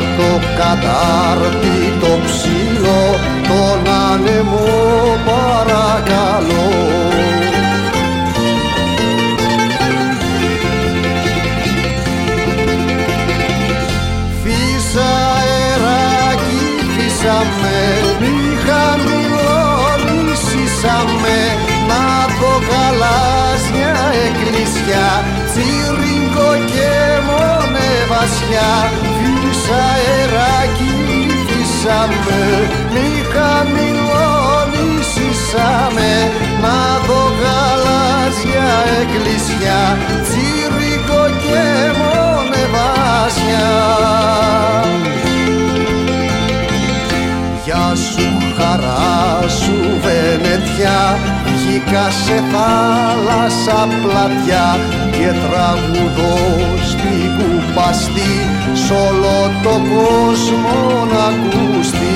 το κατάρτι το ψηλό, τον άνεμο παρακαλώ. Φύσα αεράκι, φύσαμε, μη χαμηλώνησαμε, να το γαλάζια εκκλησιά, τσίρικο και μονεβασιά. Φύσα αεράκι, φύσαμε, μη χαμηλώνησαμε, να το γαλάζια εκκλησιά, τσίρικο και μονεβασιά. Γεια σου χαρά σου Βενετιά, βγήκα σε θάλασσα πλατιά και τραγουδώ στην κουπαστή, σ' όλο το κόσμο να ακουστεί.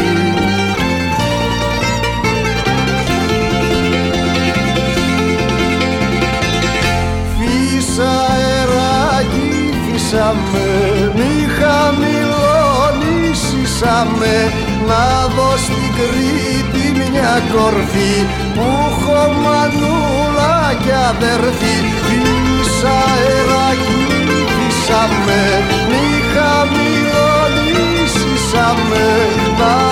Φύσα αεράκι, φύσαμε, μη χαμηλώνησαμε, να δω στην Κρήτη μια κορφή που έχω μανούλα κι αδερφή. Φύσα αεράκι, φύσαμε, μη χαμηλώνησαμε, να